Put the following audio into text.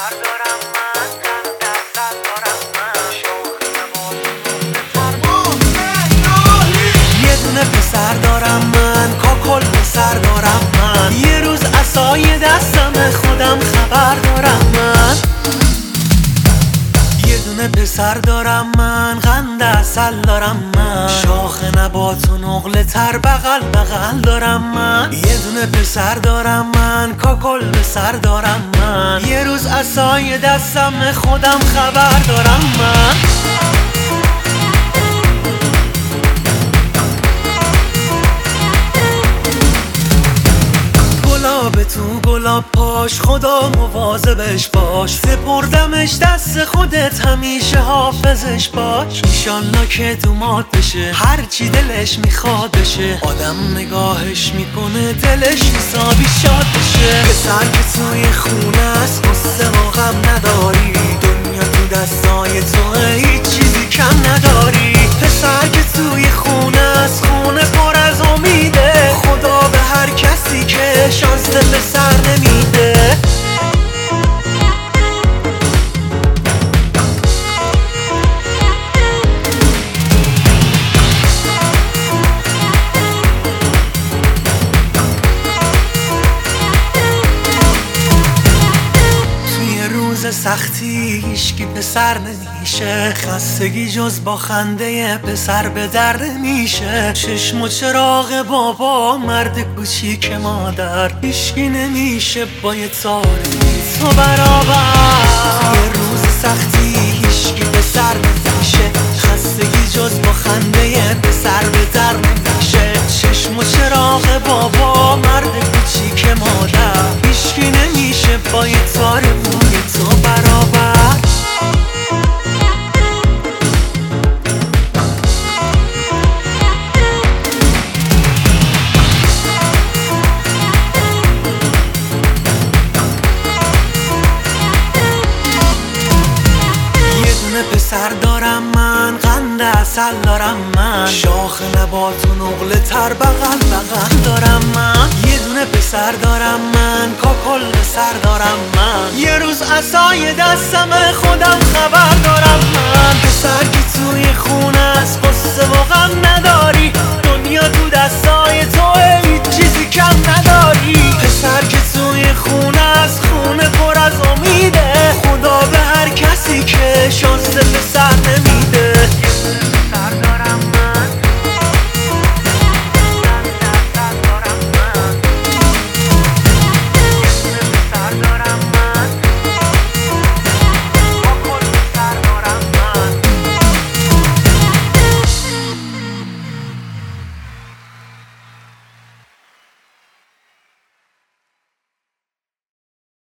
یه دونه پسر دارم من، کاکل پسر دارم من. یه روز عصای دستم خودم خبر دارم من. یه دونه پسر دارم من، قند عسل دارم من. شاخ نبات و نقل تر بغل بغل دارم من. یه دونه پسر دارم من، کاکل پسر دارم من. یه روز عصای دستم خودم خبر دارم من. گلاب تو گلاب پاش، خدا مواظبش باش. سپردمش دست خودت، همیشه حافظش باش. ایشالله که دومات بشه، هرچی دلش میخواد بشه. آدم نگاهش میکنه دلش حسابی شاد بشه. پسر که توی خونه است، قصه و غم نداری. دنیا تو دستای توه، هیچ چیزی کم نداری. پسر که توی خونه است، خونه پر از امیده. خدا به هر کسی که شانس پسر نمیده. سختی هیچکی پسر نمیشه. خستگی جز با خنده پسر به در نمیشه. چشم و چراغ بابا، مرد کوچیک مادر. هیچکی نمیشه با یه تاری تو برابر. توی روز سختی هیچکی پسر نمیشه. خستگی جز با خنده پسر به در نمیشه. چشم و چراغ بابا، مرد کوچیک مادر. هیچکی نمیشه با یه تار موی تو برابر. یه دونه پسر دارم من، قند عسل دارم من. شاخ نبات و نقل تر بغل بغل دارم من. یه دونه پسر دارم من، کاکل پسر دارم من. یه روز عصای دستم خودم خبر دارم من. پسر که توی خونه است، قصه و غم نداری. دنیا تو دستای توه، هیچ چیزی کم نداری. پسر که توی خونه